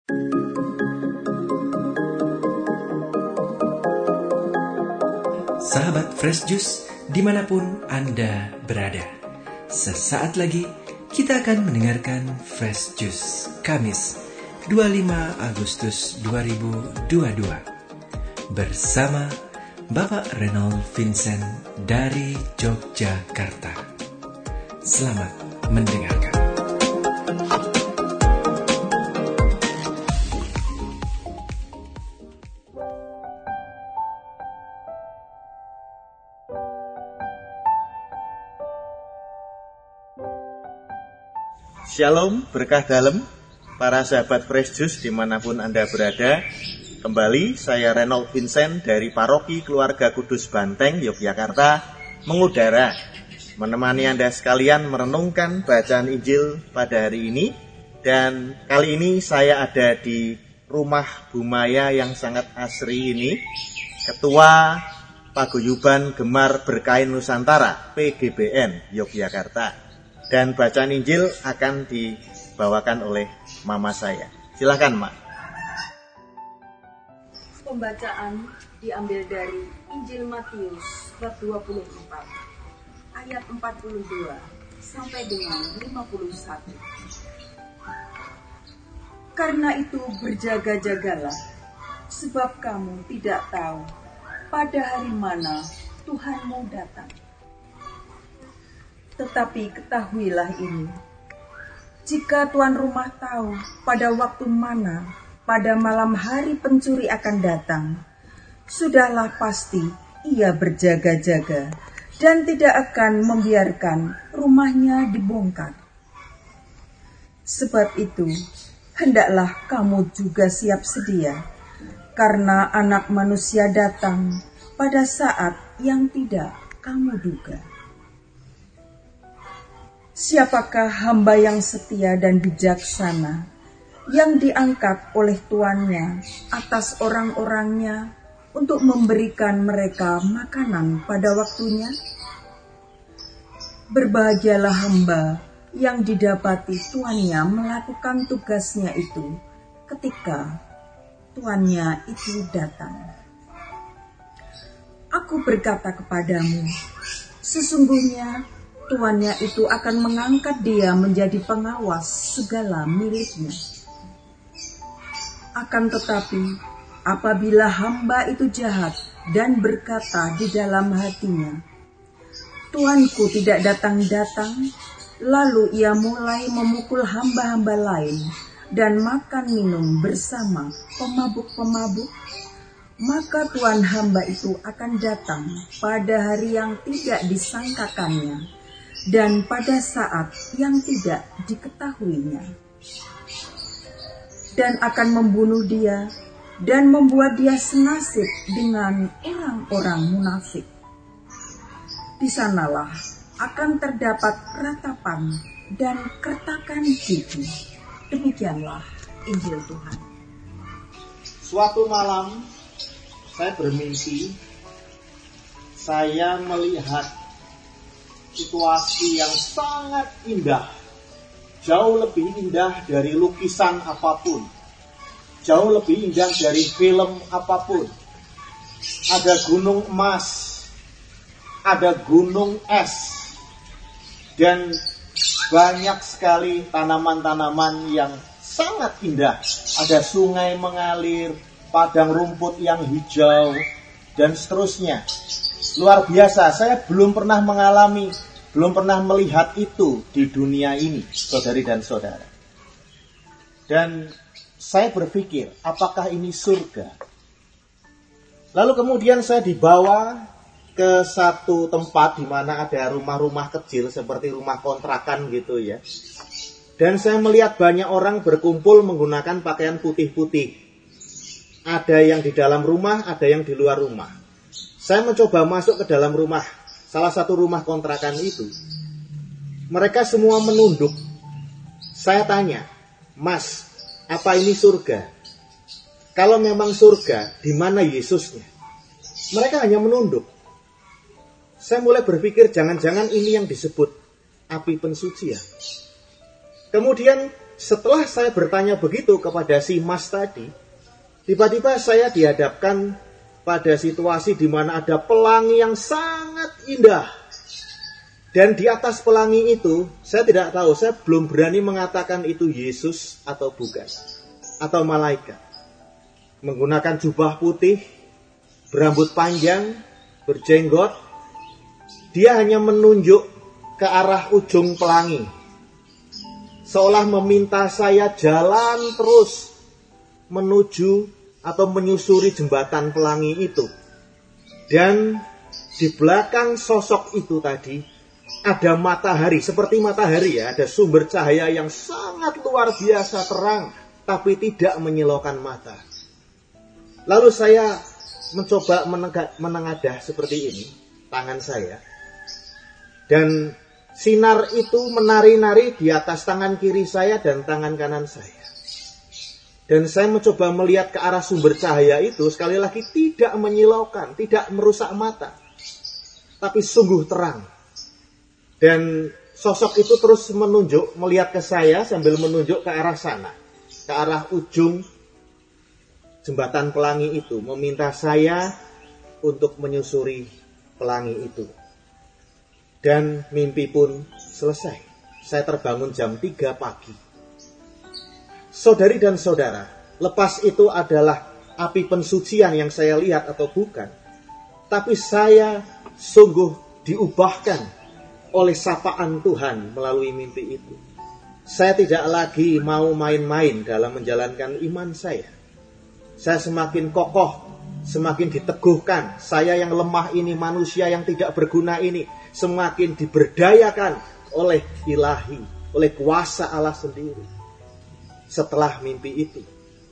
Sahabat Fresh Juice, dimanapun Anda berada, sesaat lagi kita akan mendengarkan Fresh Juice Kamis 25 Agustus 2022 bersama Bapak Reynold Vincent dari Yogyakarta. Selamat mendengarkan. Shalom, berkah dalam, para sahabat Fresh Juice dimanapun Anda berada. Kembali saya Reynold Vincent dari Paroki Keluarga Kudus Banteng, Yogyakarta, mengudara, menemani Anda sekalian merenungkan bacaan Injil pada hari ini. Dan kali ini saya ada di rumah Bu Maya yang sangat asri ini, Ketua Paguyuban Gemar Berkain Nusantara, PGBN, Yogyakarta. Dan bacaan Injil akan dibawakan oleh mama saya. Silakan, Mak. Pembacaan diambil dari Injil Matius bab 24 ayat 42 sampai dengan 51. Karena itu berjaga-jagalah, sebab kamu tidak tahu pada hari mana Tuhanmu datang. Tetapi ketahuilah ini, jika tuan rumah tahu pada waktu mana pada malam hari pencuri akan datang, sudahlah pasti ia berjaga-jaga dan tidak akan membiarkan rumahnya dibongkar. Sebab itu, hendaklah kamu juga siap sedia, karena Anak Manusia datang pada saat yang tidak kamu duga. Siapakah hamba yang setia dan bijaksana, yang diangkat oleh tuannya atas orang-orangnya untuk memberikan mereka makanan pada waktunya? Berbahagialah hamba yang didapati tuannya melakukan tugasnya itu ketika tuannya itu datang. Aku berkata kepadamu, sesungguhnya tuannya itu akan mengangkat dia menjadi pengawas segala miliknya. Akan tetapi, apabila hamba itu jahat dan berkata di dalam hatinya, Tuanku tidak datang-datang, lalu ia mulai memukul hamba-hamba lain dan makan minum bersama pemabuk-pemabuk, maka tuan hamba itu akan datang pada hari yang tidak disangkakannya dan pada saat yang tidak diketahuinya, dan akan membunuh dia dan membuat dia senasib dengan orang-orang munafik. Di sanalah akan terdapat ratapan dan kertakan gigi. Demikianlah Injil Tuhan. Suatu malam saya bermimpi, saya melihat situasi yang sangat indah, jauh lebih indah dari lukisan apapun, jauh lebih indah dari film apapun. Ada gunung emas, ada gunung es, dan banyak sekali tanaman-tanaman yang sangat indah. Ada sungai mengalir, padang rumput yang hijau, dan seterusnya. Luar biasa, saya belum pernah mengalami, belum pernah melihat itu di dunia ini, saudari dan saudara. Dan saya berpikir, apakah ini surga? Lalu kemudian saya dibawa ke satu tempat di mana ada rumah-rumah kecil seperti rumah kontrakan gitu ya. Dan saya melihat banyak orang berkumpul menggunakan pakaian putih-putih. Ada yang di dalam rumah, ada yang di luar rumah. Saya mencoba masuk ke dalam rumah, salah satu rumah kontrakan itu. Mereka semua menunduk. Saya tanya, Mas, apa ini surga? Kalau memang surga, di mana Yesusnya? Mereka hanya menunduk. Saya mulai berpikir, jangan-jangan ini yang disebut api pensucian. Kemudian setelah saya bertanya begitu kepada si Mas tadi, tiba-tiba saya dihadapkan pada situasi di mana ada pelangi yang sangat indah. Dan di atas pelangi itu, saya tidak tahu, saya belum berani mengatakan itu Yesus atau bukan, atau malaikat. Menggunakan jubah putih, berambut panjang, berjenggot. Dia hanya menunjuk ke arah ujung pelangi, seolah meminta saya jalan terus menuju atau menyusuri jembatan pelangi itu. Dan di belakang sosok itu tadi ada matahari, seperti matahari ya, ada sumber cahaya yang sangat luar biasa terang, tapi tidak menyilaukan mata. Lalu saya mencoba menengadah seperti ini, tangan saya. Dan sinar itu menari-nari di atas tangan kiri saya dan tangan kanan saya. Dan saya mencoba melihat ke arah sumber cahaya itu, sekali lagi tidak menyilaukan, tidak merusak mata, tapi sungguh terang. Dan sosok itu terus menunjuk, melihat ke saya sambil menunjuk ke arah sana, ke arah ujung jembatan pelangi itu, meminta saya untuk menyusuri pelangi itu. Dan mimpi pun selesai. Saya terbangun jam 3 pagi. Saudari dan saudara, lepas itu adalah api pensucian yang saya lihat atau bukan, tapi saya sungguh diubahkan oleh sapaan Tuhan melalui mimpi itu. Saya tidak lagi mau main-main dalam menjalankan iman saya. Saya semakin kokoh, semakin diteguhkan. Saya yang lemah ini, manusia yang tidak berguna ini, semakin diberdayakan oleh ilahi, oleh kuasa Allah sendiri. Setelah mimpi itu,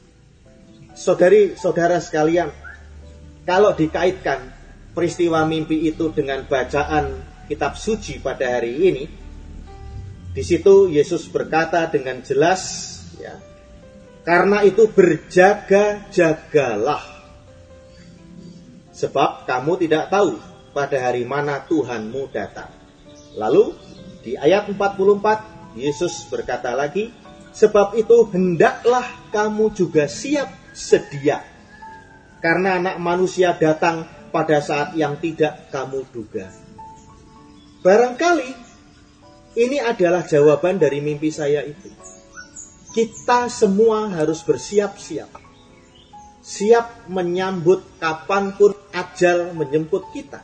saudari-saudara sekalian, kalau dikaitkan peristiwa mimpi itu dengan bacaan kitab suci pada hari ini, di situ Yesus berkata dengan jelas, ya, karena itu berjaga-jagalah, sebab kamu tidak tahu pada hari mana Tuhanmu datang. Lalu di ayat 44 Yesus berkata lagi, sebab itu hendaklah kamu juga siap sedia, karena Anak Manusia datang pada saat yang tidak kamu duga. Barangkali ini adalah jawaban dari mimpi saya itu. Kita semua harus bersiap-siap, siap menyambut kapanpun ajal menjemput kita.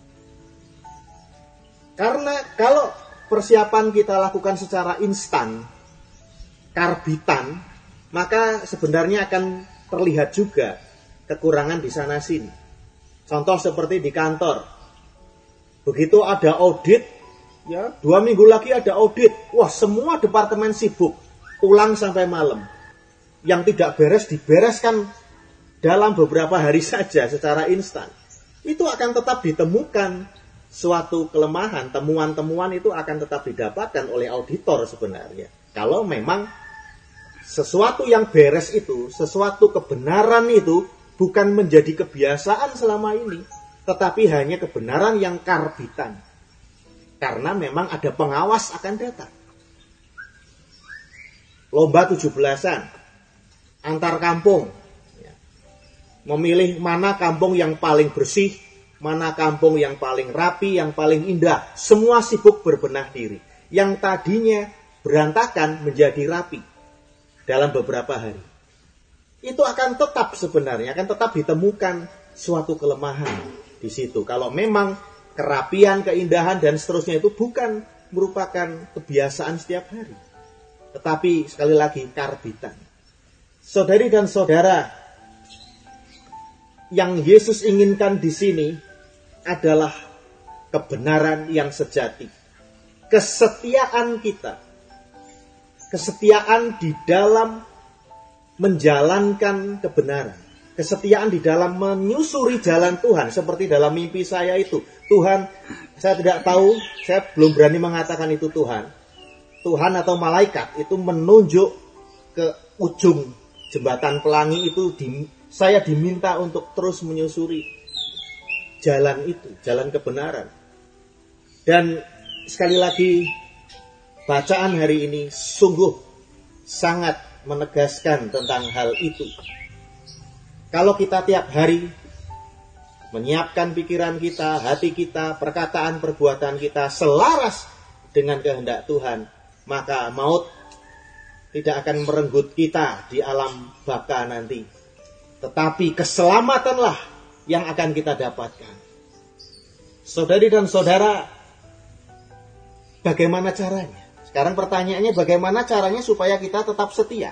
Karena kalau persiapan kita lakukan secara instan, karbitan, maka sebenarnya akan terlihat juga kekurangan di sana sini. Contoh seperti di kantor. Begitu ada audit, ya 2 minggu lagi ada audit. Wah, semua departemen sibuk, pulang sampai malam. Yang tidak beres dibereskan dalam beberapa hari saja secara instan. Itu akan tetap ditemukan suatu kelemahan, temuan-temuan itu akan tetap didapatkan oleh auditor sebenarnya. Kalau memang sesuatu yang beres itu, sesuatu kebenaran itu bukan menjadi kebiasaan selama ini, tetapi hanya kebenaran yang karbitan. Karena memang ada pengawas akan datang. Lomba 17-an antar kampung. Memilih mana kampung yang paling bersih, mana kampung yang paling rapi, yang paling indah. Semua sibuk berbenah diri. Yang tadinya berantakan menjadi rapi dalam beberapa hari. Itu akan tetap sebenarnya, akan tetap ditemukan suatu kelemahan di situ. Kalau memang kerapian, keindahan, dan seterusnya itu bukan merupakan kebiasaan setiap hari, tetapi sekali lagi karbitan. Saudari dan saudara, yang Yesus inginkan di sini adalah kebenaran yang sejati. Kesetiaan kita, kesetiaan di dalam menjalankan kebenaran. Kesetiaan di dalam menyusuri jalan Tuhan. Seperti dalam mimpi saya itu. Tuhan, saya tidak tahu, saya belum berani mengatakan itu Tuhan. Tuhan atau malaikat itu menunjuk ke ujung jembatan pelangi itu. Saya diminta untuk terus menyusuri jalan itu, jalan kebenaran. Dan sekali lagi, bacaan hari ini sungguh sangat menegaskan tentang hal itu. Kalau kita tiap hari menyiapkan pikiran kita, hati kita, perkataan, perbuatan kita selaras dengan kehendak Tuhan, maka maut tidak akan merenggut kita di alam baka nanti. Tetapi keselamatanlah yang akan kita dapatkan. Saudari dan saudara, bagaimana caranya? Sekarang pertanyaannya, bagaimana caranya supaya kita tetap setia?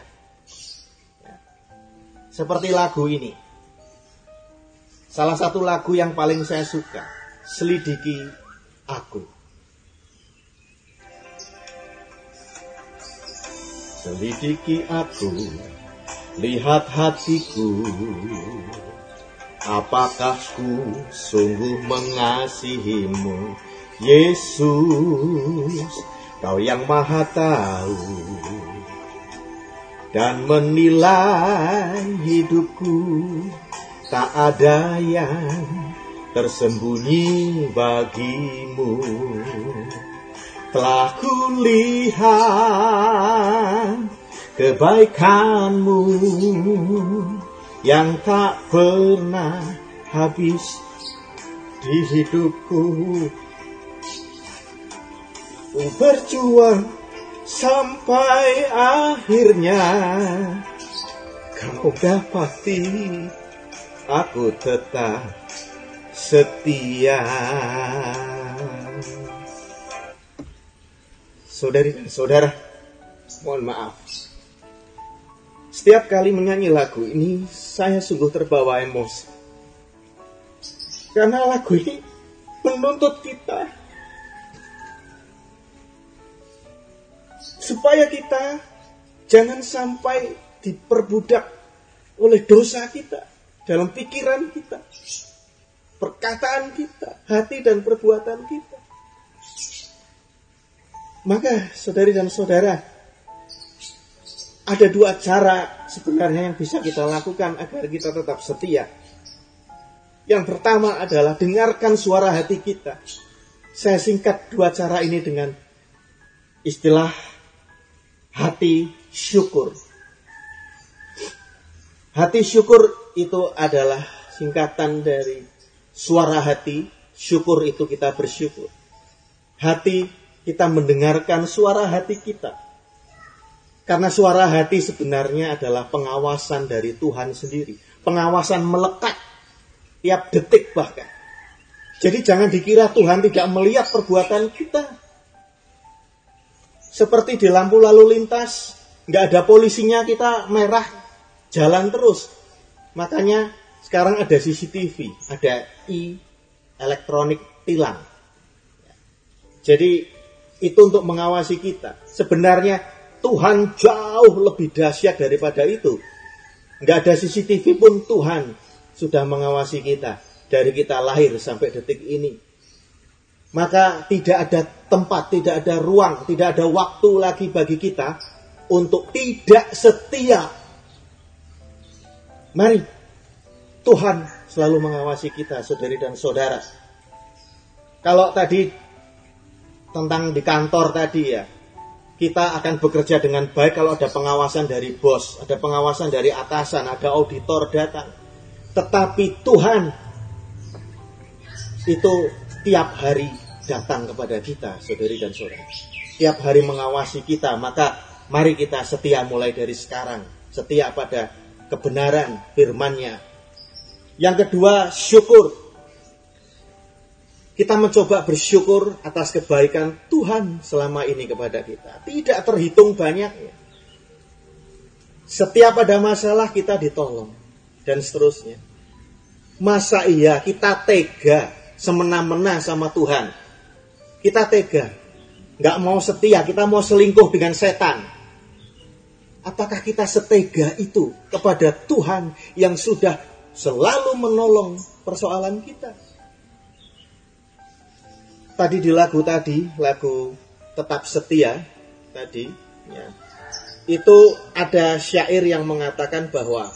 Seperti lagu ini. Salah satu lagu yang paling saya suka, Selidiki Aku. Selidiki aku, lihat hatiku, apakah ku sungguh mengasihimu, Yesus, Kau yang Maha Tahu, dan menilai hidupku, tak ada yang tersembunyi bagimu. Telah kulihat kebaikanmu yang tak pernah habis di hidupku. Berjuang sampai akhirnya kau dapati aku tetap setia. Saudari dan saudara, mohon maaf. Setiap kali menyanyi lagu ini, saya sungguh terbawa emosi. Karena lagu ini menuntut kita supaya kita jangan sampai diperbudak oleh dosa kita dalam pikiran kita, perkataan kita, hati dan perbuatan kita. Maka saudari dan saudara, ada dua cara sebenarnya yang bisa kita lakukan agar kita tetap setia. Yang pertama adalah dengarkan suara hati kita. Saya singkat dua cara ini dengan istilah hati syukur. Hati syukur itu adalah singkatan dari suara hati. Syukur itu kita bersyukur. Hati, kita mendengarkan suara hati kita. Karena suara hati sebenarnya adalah pengawasan dari Tuhan sendiri. Pengawasan melekat tiap detik bahkan. Jadi jangan dikira Tuhan tidak melihat perbuatan kita. Seperti di lampu lalu lintas, nggak ada polisinya, kita merah, jalan terus. Makanya sekarang ada CCTV, ada elektronik tilang. Jadi itu untuk mengawasi kita. Sebenarnya Tuhan jauh lebih dahsyat daripada itu. Nggak ada CCTV pun Tuhan sudah mengawasi kita dari kita lahir sampai detik ini. Maka tidak ada tempat, tidak ada ruang, tidak ada waktu lagi bagi kita untuk tidak setia. Mari, Tuhan selalu mengawasi kita, saudari dan saudara. Kalau tadi tentang di kantor tadi ya, kita akan bekerja dengan baik kalau ada pengawasan dari bos, ada pengawasan dari atasan, ada auditor datang. Tetapi Tuhan itu tiap hari datang kepada kita, saudari dan saudara. Tiap hari mengawasi kita, maka mari kita setia mulai dari sekarang. Setia pada kebenaran firman-Nya. Yang kedua, syukur. Kita mencoba bersyukur atas kebaikan Tuhan selama ini kepada kita. Tidak terhitung banyaknya. Setiap ada masalah kita ditolong. Dan seterusnya. Masa iya kita tega semena-mena sama Tuhan? Kita tega. Gak mau setia, kita mau selingkuh dengan setan. Apakah kita setega itu kepada Tuhan yang sudah selalu menolong persoalan kita? Tadi di lagu Tetap Setia tadi, ya, itu ada syair yang mengatakan bahwa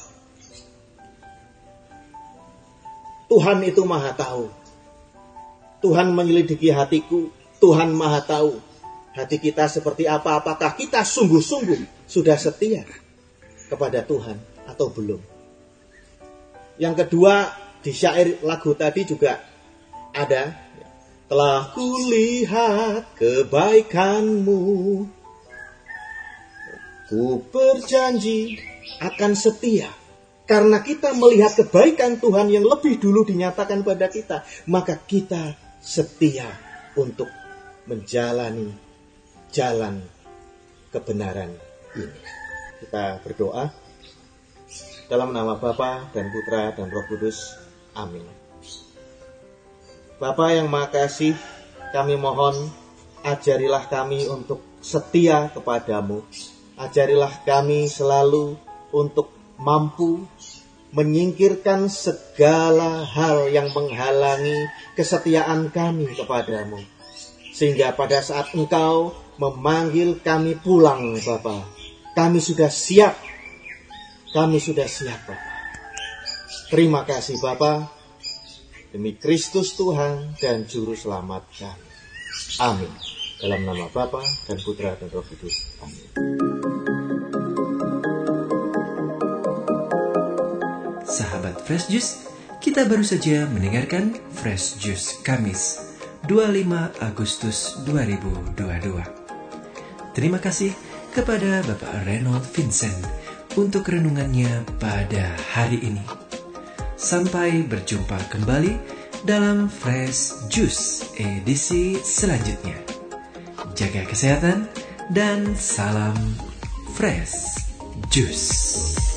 Tuhan itu maha tahu. Tuhan menyelidiki hatiku, Tuhan maha tahu hati kita seperti apa? Apakah kita sungguh-sungguh sudah setia kepada Tuhan atau belum? Yang kedua, di syair lagu tadi juga ada, telah kulihat kebaikanmu, ku berjanji akan setia. Karena kita melihat kebaikan Tuhan yang lebih dulu dinyatakan pada kita, maka kita setia untuk menjalani jalan kebenaran ini. Kita berdoa dalam nama Bapa dan Putra dan Roh Kudus. Amin. Bapa yang Maha Kasih, kami mohon ajarilah kami untuk setia kepadamu. Ajarilah kami selalu untuk mampu menyingkirkan segala hal yang menghalangi kesetiaan kami kepadamu. Sehingga pada saat Engkau memanggil kami pulang, Bapa, kami sudah siap. Kami sudah siap, Bapa. Terima kasih, Bapa. Demi Kristus Tuhan dan Juru Selamat kami. Amin. Dalam nama Bapa dan Putra dan Roh Kudus. Amin. Sahabat Fresh Juice, kita baru saja mendengarkan Fresh Juice Kamis 25 Agustus 2022. Terima kasih kepada Bapak Reynold Vincent untuk renungannya pada hari ini. Sampai berjumpa kembali dalam Fresh Juice edisi selanjutnya. Jaga kesehatan dan salam Fresh Juice.